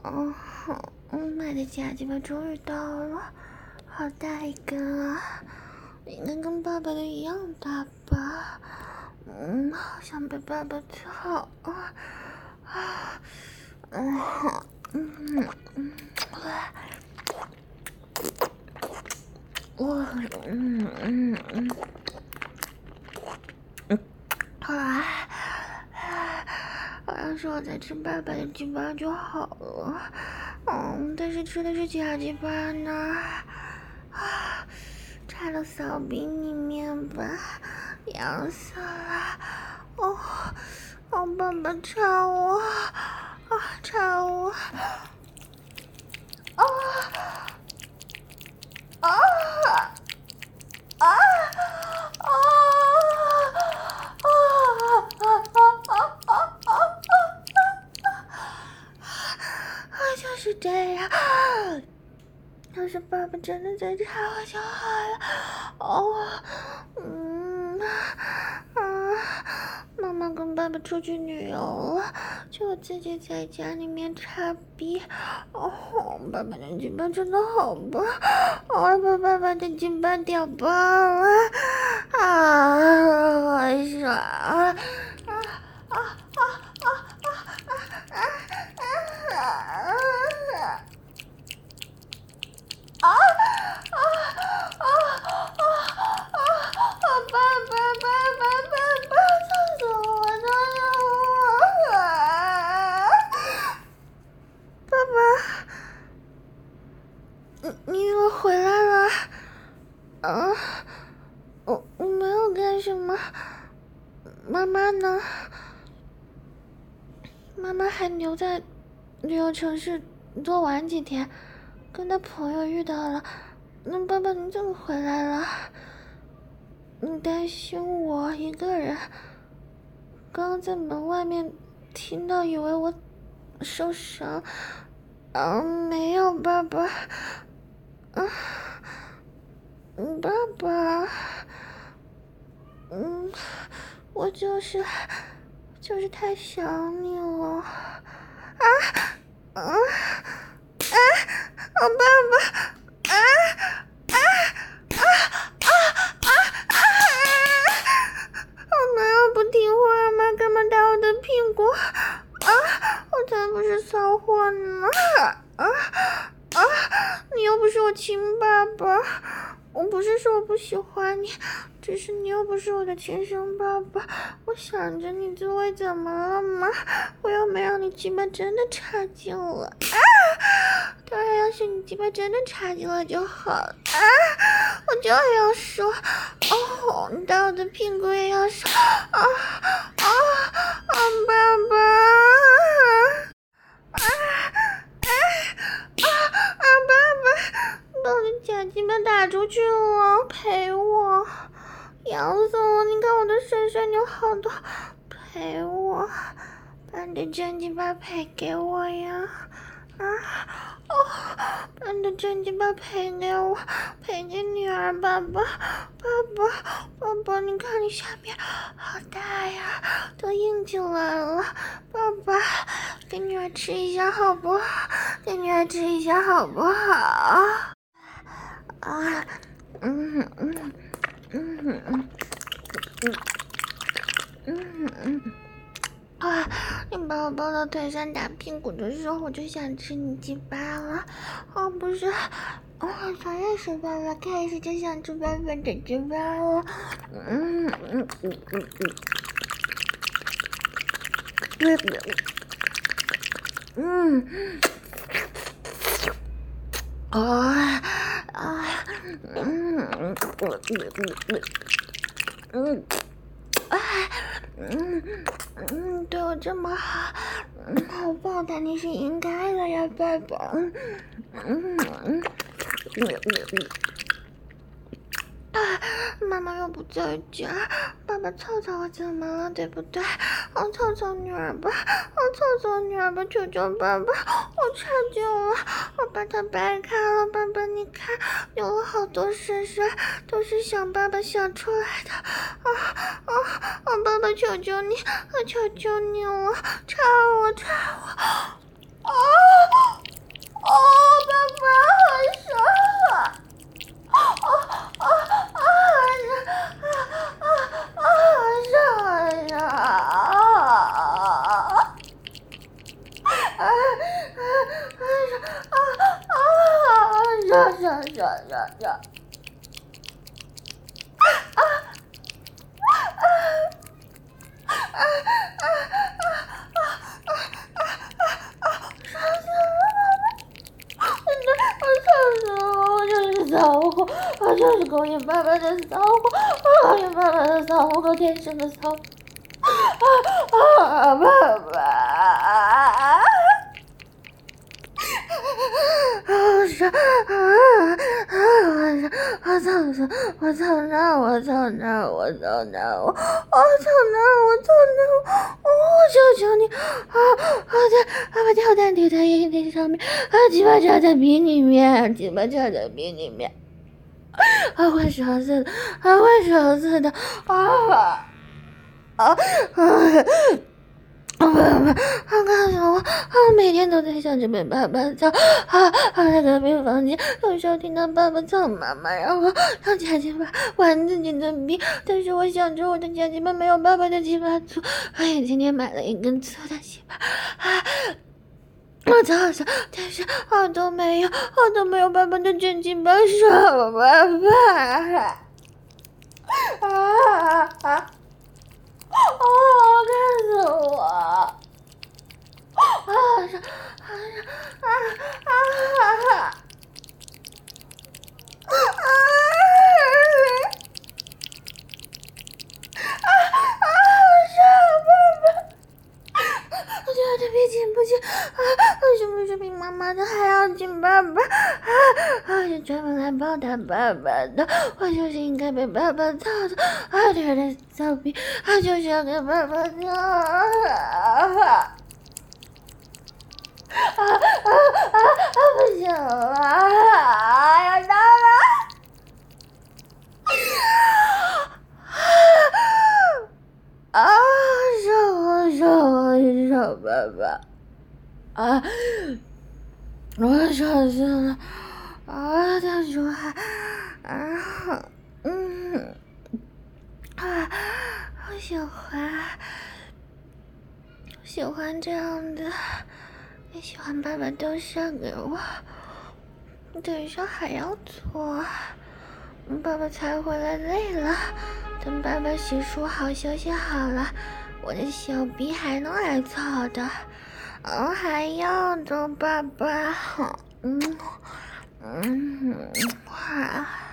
买的假鸡巴终于到了，好大一根啊！应该跟爸爸的一样大吧？好想被爸爸操啊！要是我再吃爸爸的鸡巴就好了。但是吃的是假鸡巴呢，插到骚逼里面吧，痒死了！爸爸插我，插我！就是这样。要是爸爸真的在插我就好了。妈妈跟爸爸出去旅游了，就我自己在家里面插逼。爸爸的鸡巴真的好棒，我爸爸的鸡巴屌爆了，好爽！你又回来了？我没有干什么。妈妈呢？妈妈还留在旅游城市多玩几天，跟她朋友遇到了。那爸爸你怎么回来了？你担心我一个人？刚刚在门外面听到，以为我受伤。没有，爸爸。爸爸，我就是太想你了。爸爸，我没有不听话吗？干嘛打我的屁股？我才不是骚货呢！你又不是我亲爸爸，我不是说我不喜欢你，只是你又不是我的亲生爸爸。我想着你滋味怎么了吗？我又没让你鸡巴真的插进了。当然，要是你鸡巴真的插进了就好了。我就要说，你打我的屁股也要说，爸爸。把我的假鸡巴打出去了，陪我！痒死我！你看我的水水流好多，陪我！把你的真鸡巴赔给我呀！把你的真鸡巴赔给我，赔给女儿！爸爸，你看你下面好大呀，都硬起来了！爸爸，给女儿吃一下好不好？给女儿吃一下好不好？你把我抱到腿上打屁股的时候，我就想吃你鸡巴了。不是，从认识爸爸开始就想吃爸爸的鸡巴了。对我这么好，我报答你是应该的呀，爸爸。妈妈又不在家，爸爸操操我怎么了，对不对？操操女儿吧，求求爸爸，我插进了，我把它掰开了，爸爸你看，有了好多水水，都是想爸爸想出来的。爸爸求求你，求求你了，插我！ 爽。我就是勾引爸爸的骚货，勾引爸爸的骚货，我天生的骚货。爸爸，我求求你，把跳蛋丢在烟蒂上面，鸡巴插在鼻里面，会烧死的，会烧死的，告诉我，我每天都在想着被爸爸操，在隔壁房间有时候听到爸爸操妈妈，然后让假鸡巴玩自己的逼，但是我想着我的假鸡巴没有爸爸的鸡巴粗，我也今天买了一根粗的鸡巴，我操上，但是我都没有爸爸的真鸡巴爽，爸爸，干死我！我觉得这比紧不紧是不是比妈妈的还要紧？爸爸是专门来报答爸爸的，我就是应该被爸爸操的，这的骚逼，就是要给爸爸操。不行了，要到了！手，爸爸！我手死了！大叔还我喜欢这样的。也喜欢爸爸都上给我，等一下还要做。爸爸才回来累了，等爸爸洗漱好休息好了，我的小逼还能来操的。还要的爸爸，